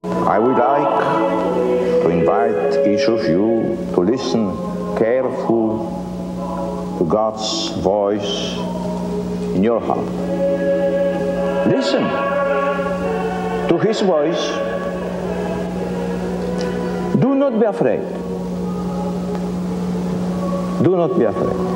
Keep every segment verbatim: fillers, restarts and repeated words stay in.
I would like to invite each of you to listen carefully to God's voice in your heart. Listen to His voice. Do not be afraid. Do not be afraid.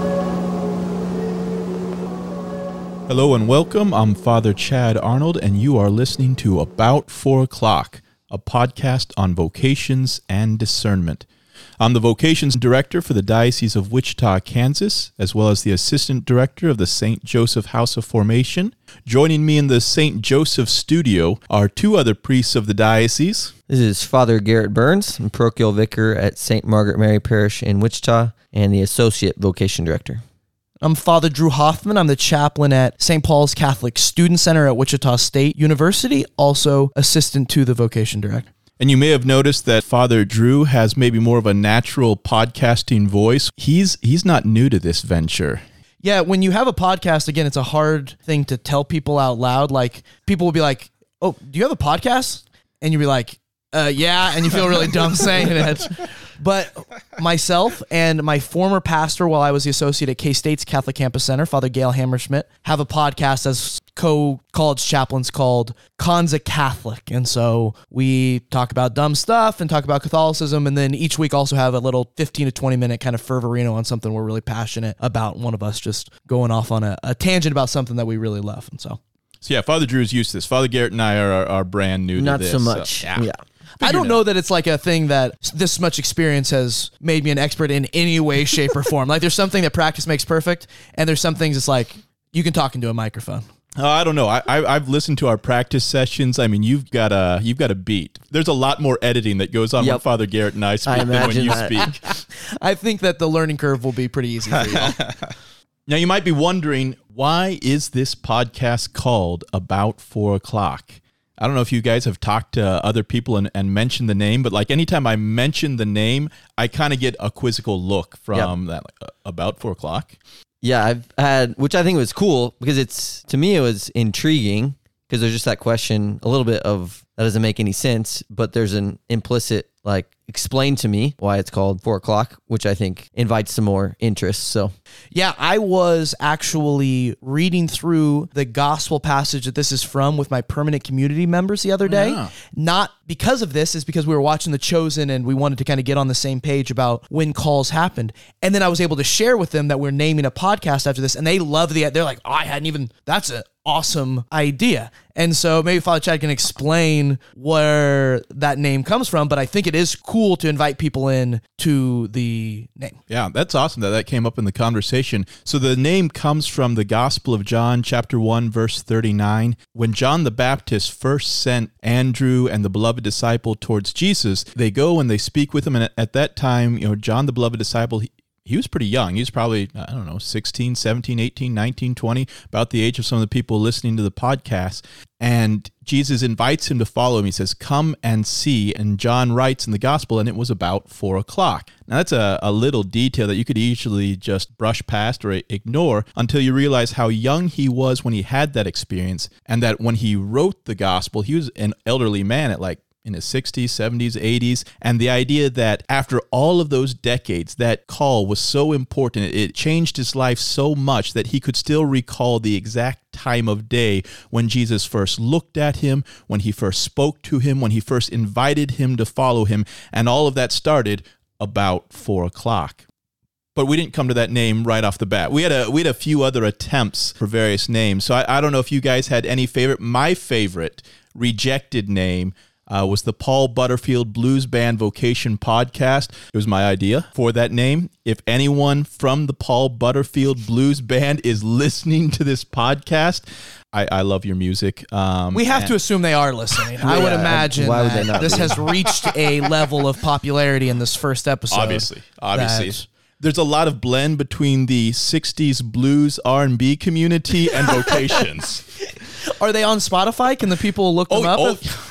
Hello and welcome. I'm Father Chad Arnold, and you are listening to About Four O'Clock, a podcast on vocations and discernment. I'm the vocations director for the Diocese of Wichita, Kansas, as well as the assistant director of the Saint Joseph House of Formation. Joining me in the Saint Joseph studio are two other priests of the diocese. This is Father Garrett Burns, I'm parochial vicar at Saint Margaret Mary Parish in Wichita, and the associate vocation director. I'm Father Drew Hoffman. I'm the chaplain at Saint Paul's Catholic Student Center at Wichita State University, also assistant to the vocation director. And you may have noticed that Father Drew has maybe more of a natural podcasting voice. He's he's not new to this venture. Yeah, when you have a podcast, again, it's a hard thing to tell people out loud. Like, people will be like, oh, do you have a podcast? And you'll be like, uh, yeah, and you feel really dumb saying it. But myself and my former pastor, while I was the associate at K-State's Catholic Campus Center, Father Gail Hammerschmidt, have a podcast as co-college chaplains called Kanza Catholic. And so we talk about dumb stuff and talk about Catholicism, and then each week also have a little fifteen to twenty minute kind of fervorino on something we're really passionate about, one of us just going off on a, a tangent about something that we really love. And so, so yeah, Father Drew is used to this. Father Garrett and I are, are, are brand new to Not this. so much. So, yeah. yeah. I don't know that it's like a thing that this much experience has made me an expert in any way, shape, or form. Like, there's something that practice makes perfect, and there's some things it's like you can talk into a microphone. Oh, I don't know. I, I I've listened to our practice sessions. I mean, you've got a you've got a beat. There's a lot more editing that goes on Yep. when Father Garrett and I speak I than when you that. speak. I think that the learning curve will be pretty easy for you all. Now, you might be wondering, why is this podcast called About Four O'Clock? I don't know if you guys have talked to other people and, and mentioned the name, but like anytime I mention the name, I kind of get a quizzical look from Yep. that, like, uh, About Four O'Clock. Yeah, I've had, which I think was cool because it's, to me, it was intriguing because there's just that question, a little bit of, that doesn't make any sense, but there's an implicit, like, explain to me why it's called four o'clock, which I think invites some more interest. So, Yeah, I was actually reading through the gospel passage that this is from with my permanent community members the other day. Yeah. Not because of this, is because we were watching The Chosen and we wanted to kind of get on the same page about when calls happened. And then I was able to share with them that we're naming a podcast after this, and they love the, they're like, oh, I hadn't even, that's an awesome idea. And so maybe Father Chad can explain where that name comes from, but I think it is cool to invite people in to the name. Yeah, that's awesome that that came up in the conversation. So the name comes from the Gospel of John, chapter one, verse thirty-nine. When John the Baptist first sent Andrew and the beloved disciple towards Jesus, they go and they speak with him. And at that time, you know, John the beloved disciple, he, he was pretty young. He was probably, I don't know, sixteen, seventeen, eighteen, nineteen, twenty, about the age of some of the people listening to the podcast. And Jesus invites him to follow him. He says, come and see. And John writes in the gospel, and it was about four o'clock. Now, that's a, a little detail that you could easily just brush past or ignore until you realize how young he was when he had that experience, and that when he wrote the gospel, he was an elderly man at like in his sixties, seventies, eighties, and the idea that after all of those decades, that call was so important, it changed his life so much that he could still recall the exact time of day when Jesus first looked at him, when he first spoke to him, when he first invited him to follow him, and all of that started about four o'clock. But we didn't come to that name right off the bat. We had a we had a few other attempts for various names. So I, I don't know if you guys had any favorite. My favorite rejected name Uh, was the Paul Butterfield Blues Band Vocation Podcast. It was my idea for that name. If anyone from the Paul Butterfield Blues Band is listening to this podcast, I, I love your music. Um, We have and- to assume they are listening. I would Yeah, imagine why would that they not this be? has reached a level of popularity in this first episode. Obviously, obviously. that- There's a lot of blend between the sixties blues R and B community and vocations. Are they on Spotify? Can the people look them Oh, up? oh, if-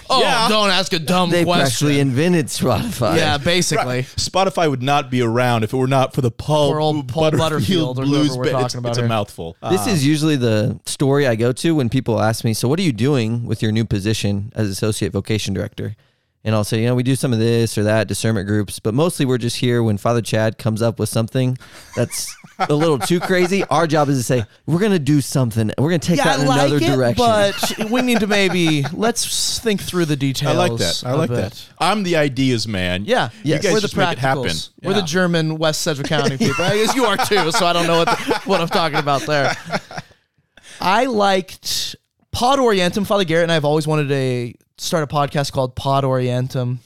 Oh, Yeah. don't ask a dumb They question. actually invented Spotify. yeah, basically. Spotify would not be around if it were not for the Paul, Or old Paul Butterfield or Blues whoever we're Band. talking It's, about it's here. a mouthful. This is usually the story I go to when people ask me, so what are you doing with your new position as associate vocation director? And I'll say, you know, we do some of this or that, discernment groups, but mostly we're just here when Father Chad comes up with something that's a little too crazy. Our job is to say, we're going to do something. We're going to take Yeah, that in I like another it, direction. but we need to maybe, let's think through the I details. like that. I a like bit. that. I'm the ideas man. Yeah, You Yes. guys we're the just make it happen. practicals. We're the Yeah. German West Sedgwick County people. I guess you are too, so I don't know what the, what I'm talking about there. I liked Pod Orientum. Father Garrett and I have always wanted to start a podcast called Pod Orientum,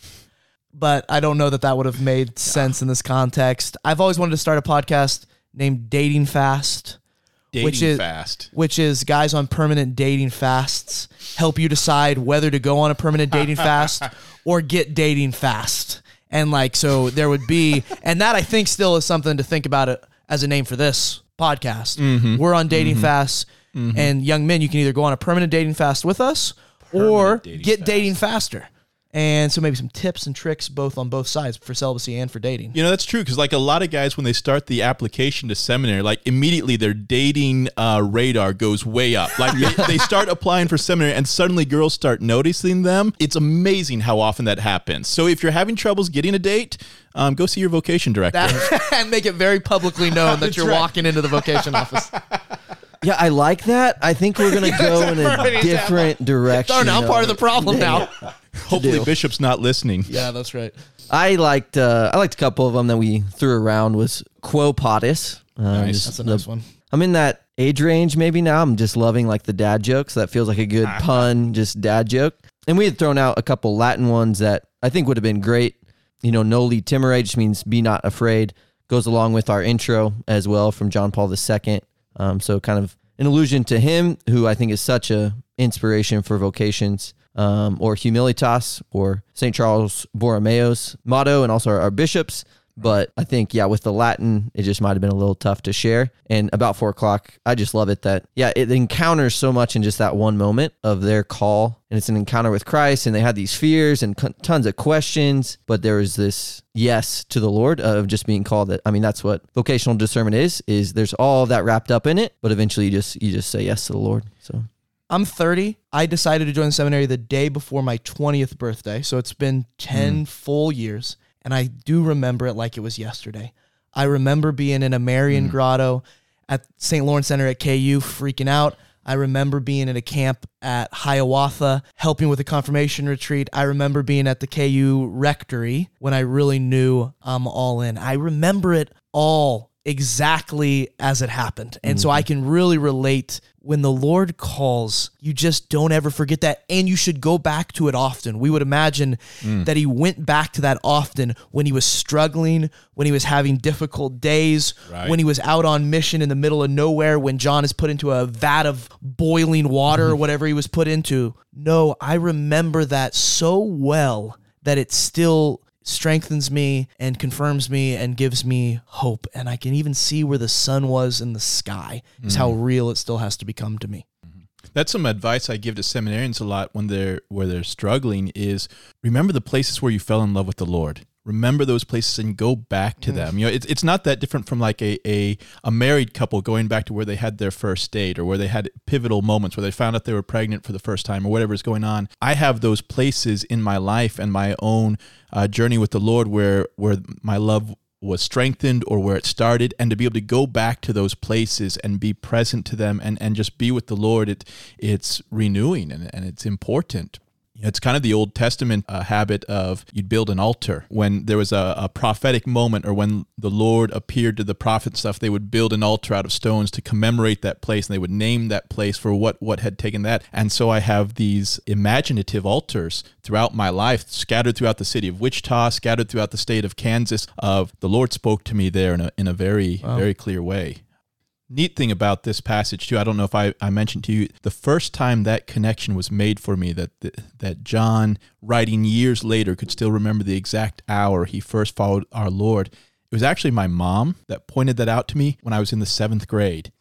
but I don't know that that would have made sense in this context. I've always wanted to start a podcast named Dating Fast. Dating which is fast. which is guys on permanent dating fasts help you decide whether to go on a permanent dating fast or get dating fast. And like, so there would be, and that I think still is something to think about it as a name for this podcast. Mm-hmm. We're on dating fasts, and young men, you can either go on a permanent dating fast with us or dating get fast. dating faster. And so maybe some tips and tricks both on both sides for celibacy and for dating. You know, that's true because like a lot of guys, when they start the application to seminary, like immediately their dating uh, radar goes way up. Like they, they start applying for seminary and suddenly girls start noticing them. It's amazing how often that happens. So if you're having troubles getting a date, um, go see your vocation director. That, and make it very publicly known that That's you're right. walking into the vocation office. yeah, I like that. I think we're going to go in a already different direction. Darn, I'm though. part of the problem now. Hopefully do. Bishop's not listening. Yeah, that's right. I liked uh, I liked a couple of them that we threw around was Quo Pottis. Uh, Nice. just That's a the- nice one. I'm in that age range maybe now. I'm just loving like the dad jokes. That feels like a good pun, just dad joke. And we had thrown out a couple Latin ones that I think would have been great. You know, Noli Timere just means be not afraid. Goes along with our intro as well from John Paul the Second. Um, so kind of an allusion to him, who I think is such a inspiration for vocations. Um, or Humilitas, or Saint Charles Borromeo's motto, and also our, our bishops. But I think, yeah, with the Latin, it just might have been a little tough to share. And about four o'clock, I just love it that, yeah, it encounters so much in just that one moment of their call. And it's an encounter with Christ, and they had these fears and co- tons of questions. But there was this yes to the Lord of just being called. That I mean, that's what vocational discernment is, is there's all of that wrapped up in it. But eventually you just, you just say yes to the Lord. So I'm thirty. I decided to join the seminary the day before my twentieth birthday. So it's been ten full years. And I do remember it like it was yesterday. I remember being in a Marian grotto at Saint Lawrence Center at K U freaking out. I remember being at a camp at Hiawatha, helping with a confirmation retreat. I remember being at the K U rectory when I really knew I'm all in. I remember it all exactly as it happened. And so I can really relate when the Lord calls, you just don't ever forget that. And you should go back to it often. We would imagine that he went back to that often when he was struggling, when he was having difficult days, Right. when he was out on mission in the middle of nowhere, when John is put into a vat of boiling water or whatever he was put into. No, I remember that so well that it still strengthens me and confirms me and gives me hope. And I can even see where the sun was in the sky is how real it still has to become to me. That's some advice I give to seminarians a lot when they're where they're struggling is remember the places where you fell in love with the Lord. Remember those places and go back to them. You know, it's it's not that different from like a, a a married couple going back to where they had their first date or where they had pivotal moments where they found out they were pregnant for the first time or whatever is going on. I have those places in my life and my own uh, journey with the Lord where where my love was strengthened or where it started, and to be able to go back to those places and be present to them and, and just be with the Lord, it it's renewing and, and it's important. It's kind of the Old Testament uh, habit of you'd build an altar. When there was a, a prophetic moment or when the Lord appeared to the prophet and stuff, they would build an altar out of stones to commemorate that place, and they would name that place for what, what had taken that. And so I have these imaginative altars throughout my life, scattered throughout the city of Wichita, scattered throughout the state of Kansas, of the Lord spoke to me there in a, in a very, Wow. very clear way. Neat thing about this passage too, I don't know if I, I mentioned to you, the first time that connection was made for me, that that John, writing years later, could still remember the exact hour he first followed our Lord. It was actually my mom that pointed that out to me when I was in the seventh grade.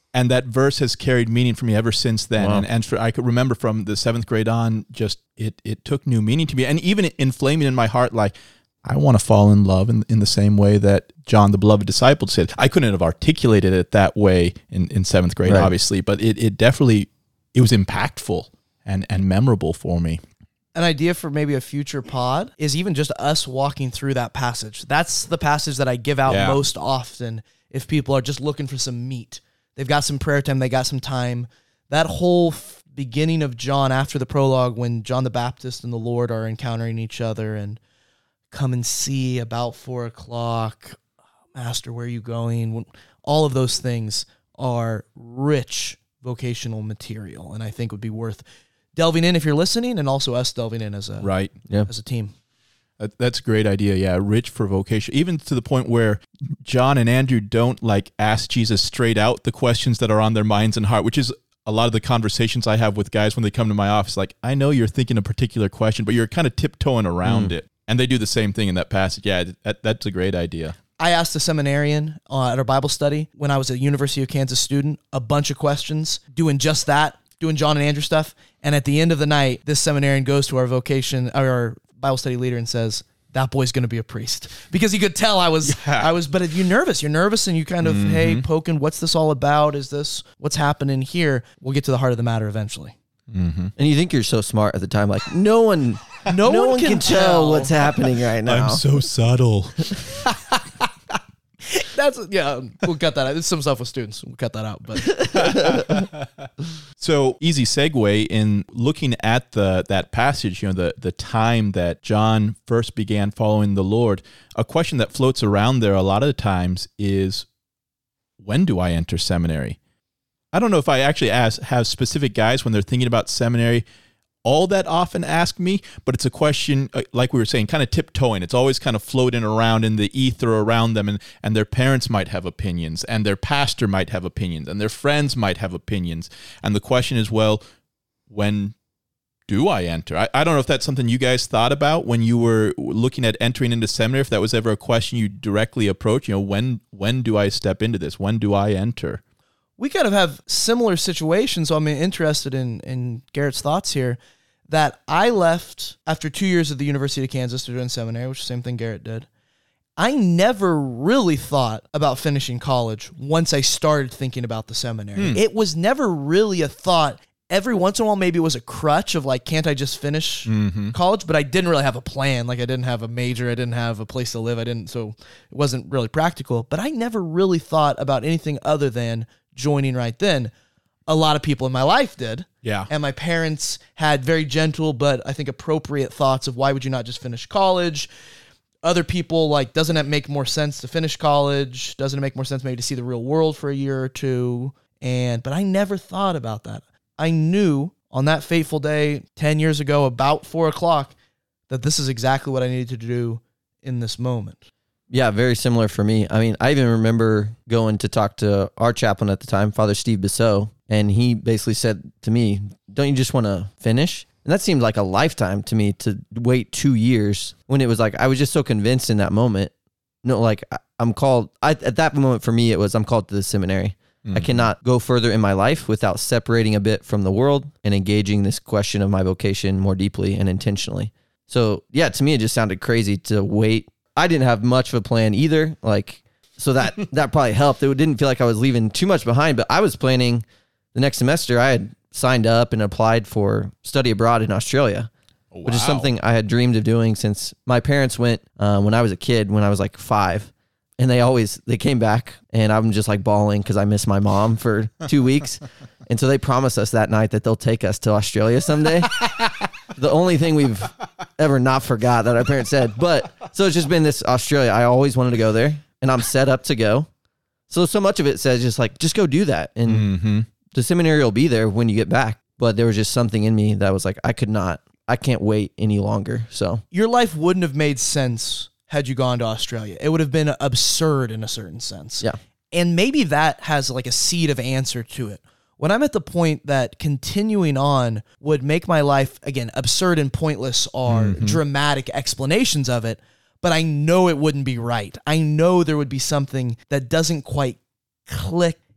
And that verse has carried meaning for me ever since then. Wow. And, and for, I could remember from the seventh grade on, just it it took new meaning to me. And even inflaming in my heart, like, I want to fall in love in, in the same way that John, the beloved disciple, said. I couldn't have articulated it that way in, in seventh grade, Right. obviously, but it, it definitely, it was impactful and, and memorable for me. An idea for maybe a future pod is even just us walking through that passage. That's the passage that I give out Yeah. most often if people are just looking for some meat. They've got some prayer time, they got some time. That whole f- beginning of John after the prologue, when John the Baptist and the Lord are encountering each other and come and see about four o'clock, Master, where are you going? All of those things are rich vocational material, and I think would be worth delving in if you're listening, and also us delving in as a Right. Yeah. as a team. That- That's a great idea. Yeah, rich for vocation, even to the point where John and Andrew don't like ask Jesus straight out the questions that are on their minds and heart, which is a lot of the conversations I have with guys when they come to my office. Like, I know you're thinking a particular question, but you're kind of tiptoeing around it. And they do the same thing in that passage. Yeah, that, that's a great idea. I asked a seminarian uh, at our Bible study when I was a University of Kansas student a bunch of questions, doing just that, doing John and Andrew stuff. And at the end of the night, this seminarian goes to our vocation, our Bible study leader, and says, "That boy's going to be a priest," because he could tell I was, Yeah. I was. But you're nervous. You're nervous, and you kind of, hey, poking. What's this all about? Is this what's happening here? We'll get to the heart of the matter eventually. And you think you're so smart at the time, like no one, No, no one, can, tell. tell what's happening right now. so subtle. That's yeah. We'll cut that out. There's some stuff with students. We'll cut that out. But So easy segue in looking at the that passage, you know, the the time that John first began following the Lord. A question that floats around there a lot of the times is, when do I enter seminary? I don't know if I actually ask have specific guys when they're thinking about seminary all that often ask me, but it's a question, uh, like we were saying, kind of tiptoeing. It's always kind of floating around in the ether around them, and, and their parents might have opinions, and their pastor might have opinions, and their friends might have opinions. And the question is, well, when do I enter? I, I don't know if that's something you guys thought about when you were looking at entering into seminary, if that was ever a question you directly approach, you know, when when do I step into this? When do I enter? we kind of have similar situations. So I'm interested in, in Garrett's thoughts here, that I left after two years at the University of Kansas to do in seminary, which is the same thing Garrett did. I never really thought about finishing college once I started thinking about the seminary. Hmm. It was never really a thought. Every once in a while, maybe it was a crutch of like, can't I just finish Mm-hmm. college? But I didn't really have a plan. Like I didn't have a major. I didn't have a place to live. I didn't, so it wasn't really practical. But I never really thought about anything other than joining right then. A lot of people in my life did. Yeah. And my parents had very gentle, but I think appropriate thoughts of why would you not just finish college? Other people like, doesn't it make more sense to finish college? Doesn't it make more sense maybe to see the real world for a year or two? And, but I never thought about that. I knew on that fateful day ten years ago, about four o'clock, that this is exactly what I needed to do in this moment. Yeah, very similar for me. I mean, I even remember going to talk to our chaplain at the time, Father Steve Bissot, and he basically said to me, don't you just want to finish? And that seemed like a lifetime to me to wait two years when it was like, I was just so convinced in that moment. No, like I, I'm called, I, at that moment for me, it was, I'm called to the seminary. Mm-hmm. I cannot go further in my life without separating a bit from the world and engaging this question of my vocation more deeply and intentionally. So yeah, to me, it just sounded crazy to wait. I didn't have much of a plan either. Like, so that, that probably helped. It didn't feel like I was leaving too much behind, but I was planning the next semester. I had signed up and applied for study abroad in Australia, Oh, which is wow. something I had dreamed of doing since my parents went um, when I was a kid, when I was like five. And they always, they came back and I'm just like bawling because I miss my mom for two weeks. And so they promised us that night that they'll take us to Australia someday. The only thing we've ever not forgot that our parents said. But so it's just been this Australia. I always wanted to go there and I'm set up to go. So, so much of it says just like, just go do that. And Mm-hmm. the seminary will be there when you get back. But there was just something in me that was like, I could not, I can't wait any longer. So Your life wouldn't have made sense had you gone to Australia. It would have been absurd in a certain sense. yeah. And maybe that has like a seed of answer to it. When I'm at the point that continuing on would make my life, again, absurd and pointless are Mm-hmm. dramatic explanations of it, but I know it wouldn't be right. I know there would be something that doesn't quite click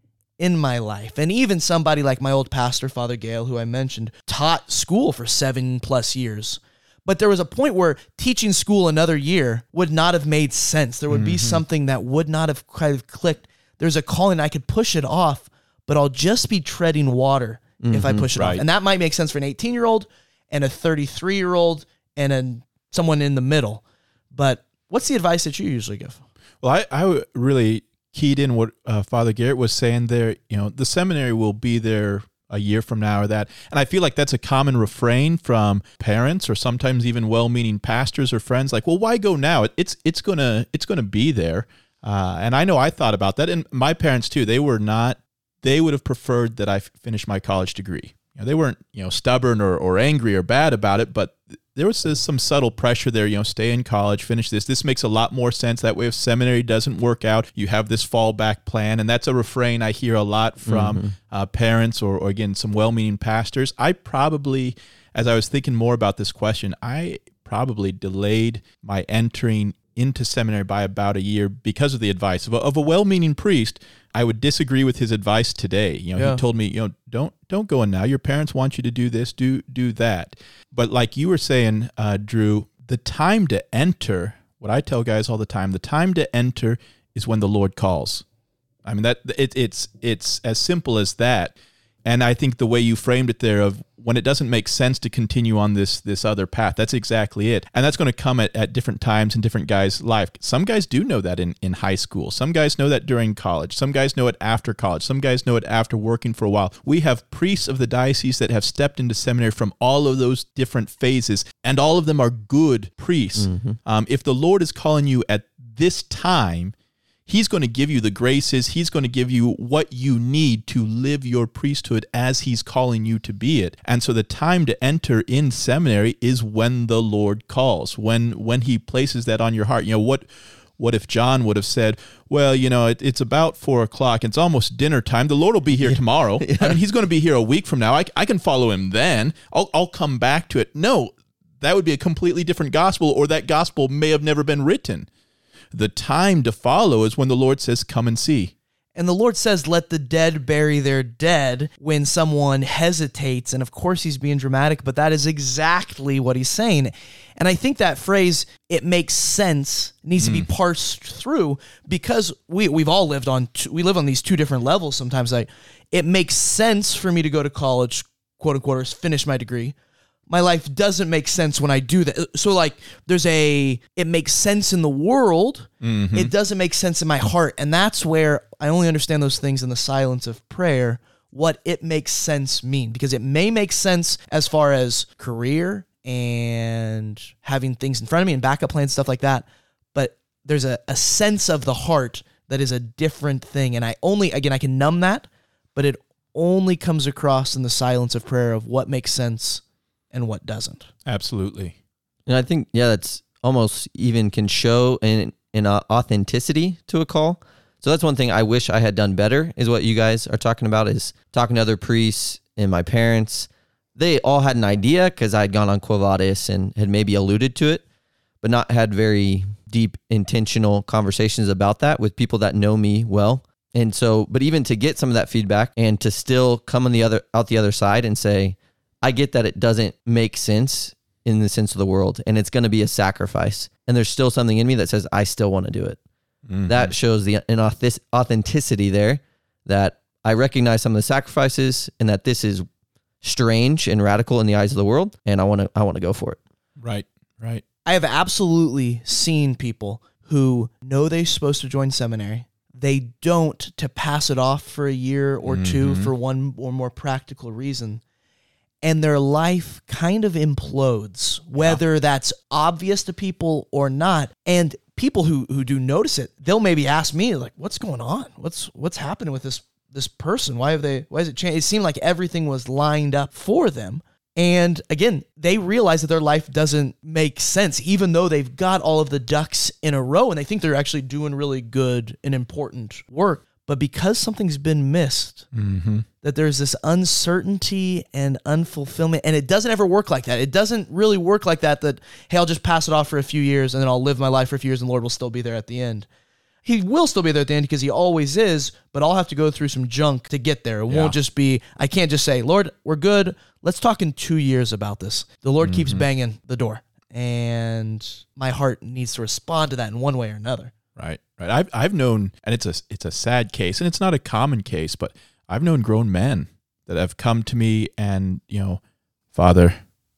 in my life. And even somebody like my old pastor, Father Gale, who I mentioned, taught school for seven plus years. But there was a point where teaching school another year would not have made sense. There would mm-hmm. be something that would not have kind of clicked. There's a calling, I could push it off, but I'll just be treading water mm-hmm. if I push it right. off. And that might make sense for an eighteen-year-old and a thirty-three-year-old and a, someone in the middle. But what's the advice that you usually give? Well, I, I really keyed in what uh, Father Garrett was saying there. You know, the seminary will be there a year from now or that. And I feel like that's a common refrain from parents or sometimes even well-meaning pastors or friends. Like, well, why go now? It, it's it's gonna it's gonna be there. Uh, and I know I thought about that, and my parents too. They were not. They would have preferred that I f- finish my college degree. You know, they weren't you know stubborn or or angry or bad about it, but there was some subtle pressure there, you know, stay in college, finish this. This makes a lot more sense. That way, if seminary doesn't work out, you have this fallback plan. And that's a refrain I hear a lot from mm-hmm. uh, parents or, or, again, some well-meaning pastors. I probably, as I was thinking more about this question, I probably delayed my entering into seminary by about a year because of the advice of a, of a well-meaning priest. I would disagree with his advice today. You know, yeah. he told me, you know, don't don't go in now. Your parents want you to do this, do do that. But like you were saying, uh, Drew, the time to enter, what I tell guys all the time, the time to enter is when the Lord calls. I mean, that it, it's it's as simple as that. And I think the way you framed it there of when it doesn't make sense to continue on this this other path, that's exactly it. And that's going to come at, at different times in different guys' life. Some guys do know that in, in high school. Some guys know that during college. Some guys know it after college. Some guys know it after working for a while. We have priests of the diocese that have stepped into seminary from all of those different phases, and all of them are good priests. Mm-hmm. Um, if the Lord is calling you at this time, He's going to give you the graces. He's going to give you what you need to live your priesthood as He's calling you to be it. And so the time to enter in seminary is when the Lord calls, when when He places that on your heart. You know, what what if John would have said, well, you know, it, it's about four o'clock. It's almost dinner time. The Lord will be here yeah. tomorrow. Yeah. I mean, He's going to be here a week from now. I, I can follow Him then. I'll, I'll come back to it. No, that would be a completely different gospel, or that gospel may have never been written. The time to follow is when the Lord says, come and see. And the Lord says, let the dead bury their dead when someone hesitates. And of course, He's being dramatic, but that is exactly what He's saying. And I think that phrase, it makes sense, needs mm. to be parsed through, because we, we've all lived on, two, we live on these two different levels sometimes. Like, it makes sense for me to go to college, quote unquote, or finish my degree. My life doesn't make sense when I do that. So like there's a, it makes sense in the world. Mm-hmm. It doesn't make sense in my heart. And that's where I only understand those things in the silence of prayer, what it makes sense mean, because it may make sense as far as career and having things in front of me and backup plans, stuff like that. But there's a, a sense of the heart that is a different thing. And I only, again, I can numb that, but it only comes across in the silence of prayer of what makes sense and what doesn't. Absolutely. And I think, yeah, that's almost even can show an, an authenticity to a call. So that's one thing I wish I had done better, is what you guys are talking about, is talking to other priests and my parents. They all had an idea because I had gone on Quo Vadis and had maybe alluded to it, but not had very deep, intentional conversations about that with people that know me well. And so, but even to get some of that feedback and to still come on the other, out the other side and say, I get that it doesn't make sense in the sense of the world, and it's going to be a sacrifice. And there's still something in me that says, I still want to do it. Mm-hmm. That shows the an authenticity there, that I recognize some of the sacrifices and that this is strange and radical in the eyes of the world. And I want to, I want to go for it. Right. Right. I have absolutely seen people who know they're supposed to join seminary. They don't, to pass it off for a year or mm-hmm. two for one or more practical reason. And their life kind of implodes, whether yeah. that's obvious to people or not. And people who, who do notice it, they'll maybe ask me, like, what's going on? What's what's happening with this this person? Why have they, why has it changed? It seemed like everything was lined up for them. And again, they realize that their life doesn't make sense, even though they've got all of the ducks in a row and they think they're actually doing really good and important work. But because something's been missed, mm-hmm. that there's this uncertainty and unfulfillment, and it doesn't ever work like that. It doesn't really work like that, that, hey, I'll just pass it off for a few years and then I'll live my life for a few years and the Lord will still be there at the end. He will still be there at the end because he always is, but I'll have to go through some junk to get there. It Yeah. won't just be, I can't just say, Lord, we're good. Let's talk in two years about this. The Lord mm-hmm. keeps banging the door, and my heart needs to respond to that in one way or another. Right, right. I've I've known, and it's a it's a sad case, and it's not a common case, but I've known grown men that have come to me and, you know, Father,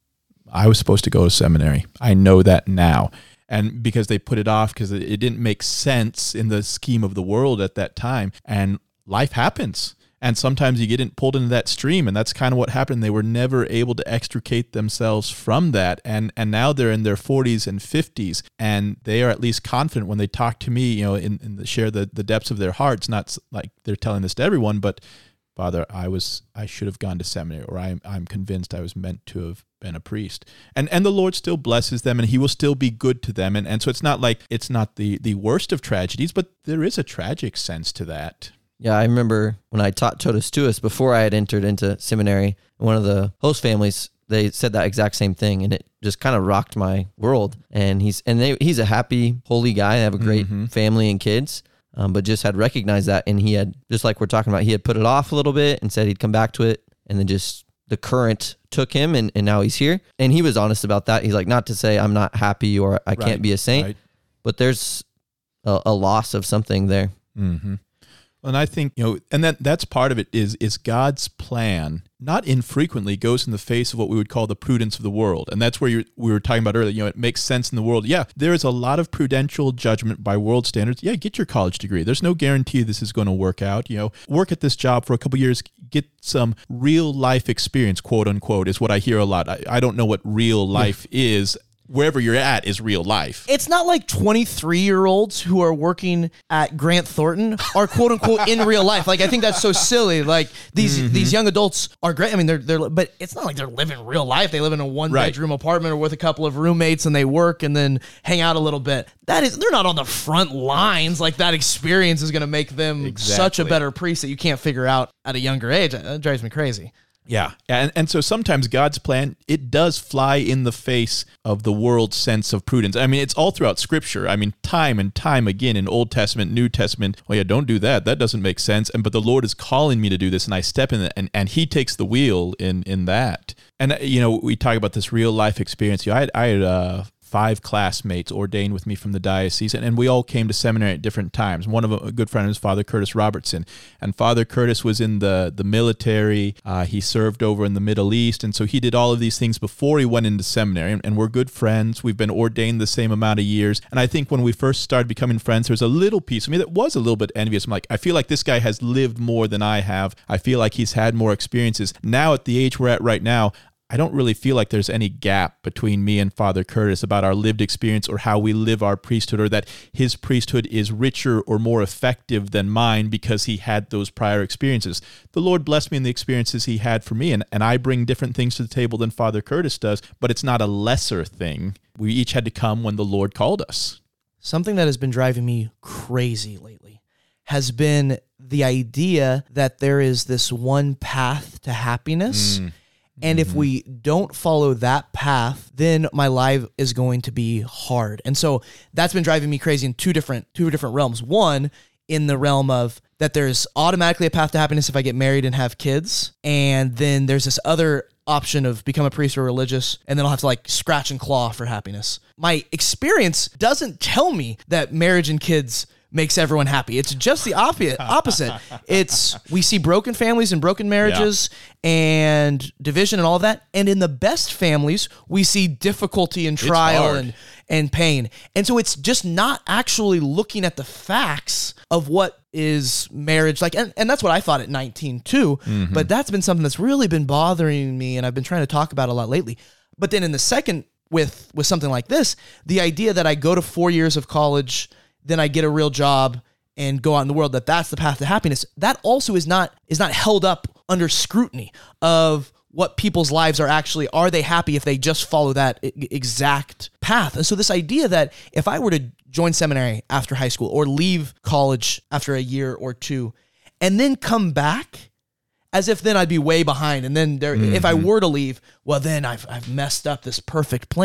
I was supposed to go to seminary. I know that now. And because they put it off because it, it didn't make sense in the scheme of the world at that time. And life happens. And sometimes you get in, pulled into that stream, and that's kind of what happened. They were never able to extricate themselves from that. And and now they're in their forties and fifties, and they are at least confident when they talk to me, you know, in, in the, share the, the depths of their hearts. Not like they're telling this to everyone, but Father, I was I should have gone to seminary, or I'm I'm convinced I was meant to have been a priest. And and the Lord still blesses them, and he will still be good to them. And and so it's not like it's not the, the worst of tragedies, but there is a tragic sense to that. Yeah, I remember when I taught Totus Tuus before I had entered into seminary, one of the host families, they said that exact same thing, and it just kind of rocked my world. And he's and they, he's a happy, holy guy. They have a great mm-hmm. family and kids. Um, but just had recognized that, and he had, just like we're talking about, he had put it off a little bit and said he'd come back to it, and then just the current took him, and, and now he's here. And he was honest about that. He's like, not to say I'm not happy or I right, can't be a saint, right. but there's a, a loss of something there. Mm-hmm. And I think, you know, and that that's part of it is is God's plan, not infrequently goes in the face of what we would call the prudence of the world. And that's where you we were talking about earlier, you know, it makes sense in the world. Yeah, there is a lot of prudential judgment by world standards. Yeah, get your college degree. There's no guarantee this is going to work out. You know, work at this job for a couple of years, get some real life experience, quote unquote, is what I hear a lot. I, I don't know what real life yeah. is. Wherever you're at is real life. It's not like twenty-three-year-olds who are working at Grant Thornton are quote unquote in real life. Like, I think that's so silly. Like these mm-hmm. these young adults are great. I mean, they're they're but it's not like they're living real life. They live in a one right. bedroom apartment or with a couple of roommates, and they work and then hang out a little bit. That is, they're not on the front lines. Like, that experience is going to make them exactly. such a better priest that you can't figure out at a younger age. That drives me crazy. Yeah. And and so sometimes God's plan, it does fly in the face of the world's sense of prudence. I mean, it's all throughout Scripture. I mean, time and time again in Old Testament, New Testament, oh yeah, don't do that. That doesn't make sense. And but the Lord is calling me to do this, and I step in it, and, and he takes the wheel in in that. And, you know, we talk about this real life experience. You know, I had, I had uh, five classmates ordained with me from the diocese, and, and we all came to seminary at different times. One of them, a good friend, was Father Curtis Robertson, and Father Curtis was in the, the military. Uh, he served over in the Middle East, and so he did all of these things before he went into seminary, and, and we're good friends. We've been ordained the same amount of years, and I think when we first started becoming friends, there was a little piece of me that was a little bit envious. I'm like, I feel like this guy has lived more than I have. I feel like he's had more experiences. Now, at the age we're at right now, I don't really feel like there's any gap between me and Father Curtis about our lived experience or how we live our priesthood, or that his priesthood is richer or more effective than mine because he had those prior experiences. The Lord blessed me in the experiences he had for me, and, and I bring different things to the table than Father Curtis does, but it's not a lesser thing. We each had to come when the Lord called us. Something that has been driving me crazy lately has been the idea that there is this one path to happiness. Mm. And if we don't follow that path, then my life is going to be hard. And so that's been driving me crazy in two different two different realms. One, in the realm of that there's automatically a path to happiness if I get married and have kids. And then there's this other option of become a priest or religious, and then I'll have to like scratch and claw for happiness. My experience doesn't tell me that marriage and kids makes everyone happy. It's just the opposite. Opposite. It's we see broken families and broken marriages yeah. and division and all of that. And in the best families, we see difficulty and trial and, and pain. And so it's just not actually looking at the facts of what is marriage like. And, and that's what I thought at nineteen too. Mm-hmm. But that's been something that's really been bothering me, and I've been trying to talk about a lot lately. But then in the second, with with something like this, the idea that I go to four years of college, then I get a real job and go out in the world, that that's the path to happiness. That also is not is not held up under scrutiny of what people's lives are actually. Are they happy if they just follow that exact path? And so this idea that if I were to join seminary after high school or leave college after a year or two and then come back, as if then I'd be way behind. And then there, mm-hmm. if I were to leave, well, then I've I've messed up this perfect plan.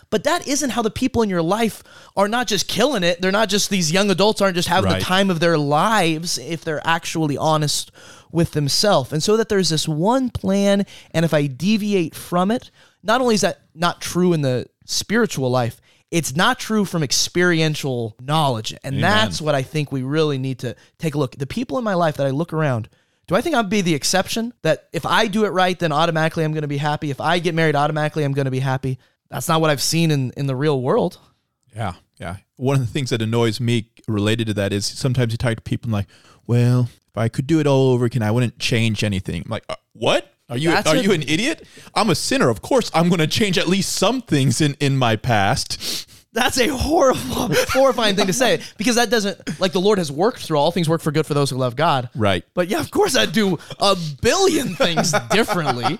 But that isn't how the people in your life are not just killing it. They're not just, these young adults aren't just having Right. the time of their lives if they're actually honest with themselves. And so that there's this one plan, and if I deviate from it, not only is that not true in the spiritual life, it's not true from experiential knowledge. And Amen. that's what I think we really need to take a look. The people in my life that I look around, do I think I'd be the exception? That if I do it right, then automatically I'm going to be happy. If I get married, automatically I'm going to be happy. That's not what I've seen in, in the real world. Yeah, yeah. One of the things that annoys me related to that is sometimes you talk to people and like, well, if I could do it all over again, I wouldn't change anything. I'm like, uh, what? Are you That's are a- you an idiot? I'm a sinner. Of course, I'm going to change at least some things in, in my past. That's a horrible, horrifying thing to say, because that doesn't, like, the Lord has worked through all things work for good for those who love God. Right. But yeah, of course I'd do a billion things differently.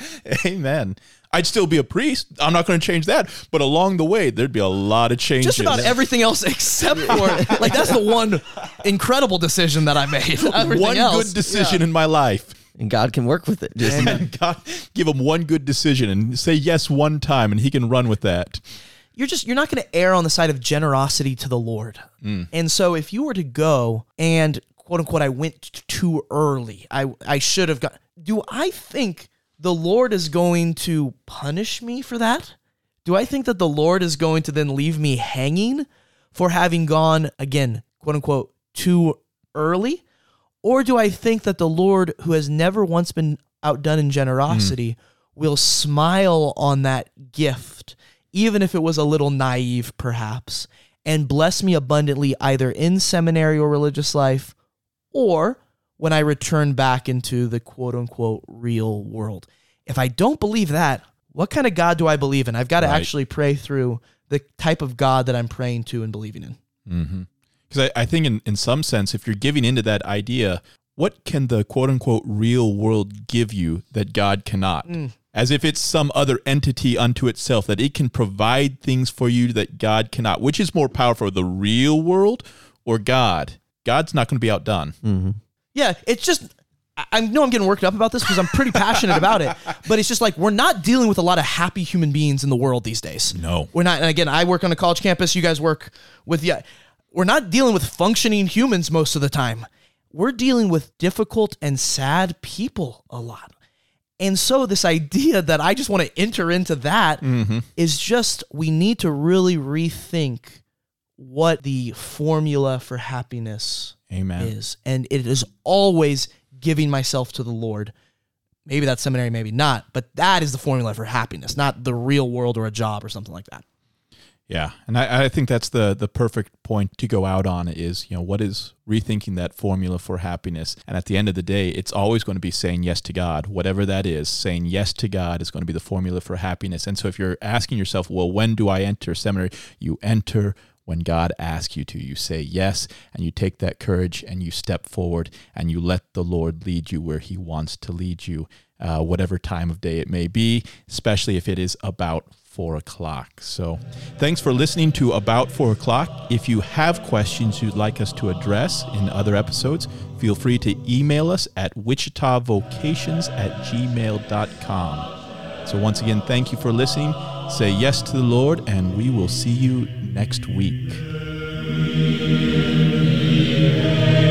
Amen. I'd still be a priest. I'm not going to change that. But along the way, there'd be a lot of changes. Just about everything else except for, like, that's the one incredible decision that I made. Everything one else, good decision yeah. in my life. And God can work with it. Just And God, give him one good decision and say yes one time, and he can run with that. You're just, you're not going to err on the side of generosity to the Lord. And so if you were to go and quote unquote, I went t- too early, I, I should have got, do I think the Lord is going to punish me for that? Do I think that the Lord is going to then leave me hanging for having gone, again, quote unquote, too early? Or do I think that the Lord, who has never once been outdone in generosity, mm. will smile on that gift, even if it was a little naive, perhaps, and bless me abundantly either in seminary or religious life, or when I return back into the quote-unquote real world? If I don't believe that, what kind of God do I believe in? I've got to Right. actually pray through the type of God that I'm praying to and believing in. Mm-hmm. Because I, I think in, in some sense, if you're giving into that idea, what can the quote-unquote real world give you that God cannot? Mm. As if it's some other entity unto itself, that it can provide things for you that God cannot. Which is more powerful, the real world or God? God's not going to be outdone. Mm-hmm. Yeah, it's just, I know I'm getting worked up about this because I'm pretty passionate about it, but it's just like, we're not dealing with a lot of happy human beings in the world these days. No. We're not, and again, I work on a college campus, you guys work with, yeah, we're not dealing with functioning humans most of the time. We're dealing with difficult and sad people a lot. And so this idea that I just want to enter into that mm-hmm. is just, we need to really rethink what the formula for happiness Amen. is. And it is always giving myself to the Lord. Maybe that's seminary, maybe not, but that is the formula for happiness, not the real world or a job or something like that. Yeah, and I, I think that's the the perfect point to go out on is, you know, what is rethinking that formula for happiness? And at the end of the day, it's always going to be saying yes to God, whatever that is. Saying yes to God is going to be the formula for happiness. And so if you're asking yourself, well, when do I enter seminary? You enter when God asks you to. You say yes, and you take that courage and you step forward and you let the Lord lead you where he wants to lead you, uh, whatever time of day it may be, especially if it is about four o'clock. So thanks for listening to About Four O'Clock. If you have questions you'd like us to address in other episodes, feel free to email us at wichita vocations at gmail dot com. So once again, thank you for listening. Say yes to the Lord, and we will see you next week.